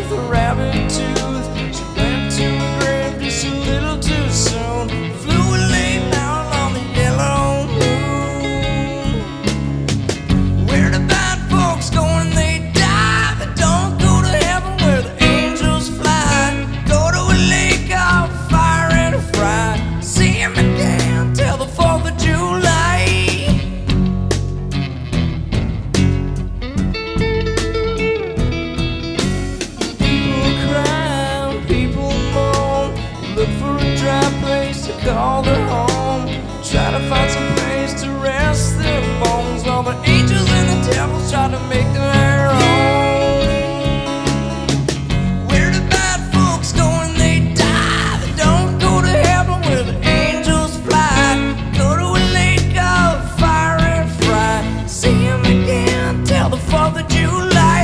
with a rabbit tooth. She went to the grave just a little too soon. Flew late down on the yellow moon. Where the bad folks go when they die? They don't go to heaven where the angels fly. Go to a lake of fire and fry. See him again till the 4th of July. People cry, people moan, look for a dry place to call their home. Try to find some place to rest their bones, while the angels and the devils try to make them their own. Where the bad folks go when they die? They don't go to heaven where the angels fly. Go to a lake of fire and fry. See him again till the 4th of July.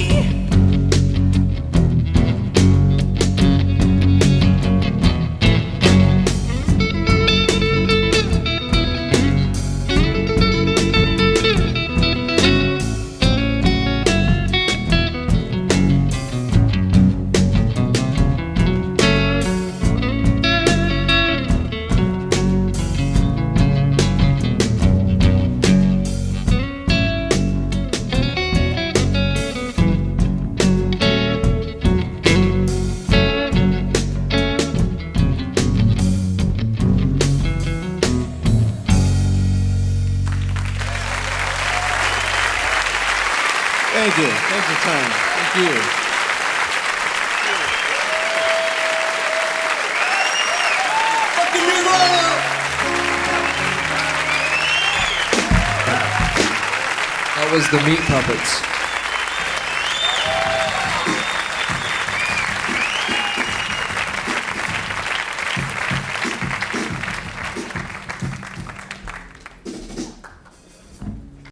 Thank you. Thank you, Tom. Thank you. Fucking Nirvana! That was the Meat Puppets.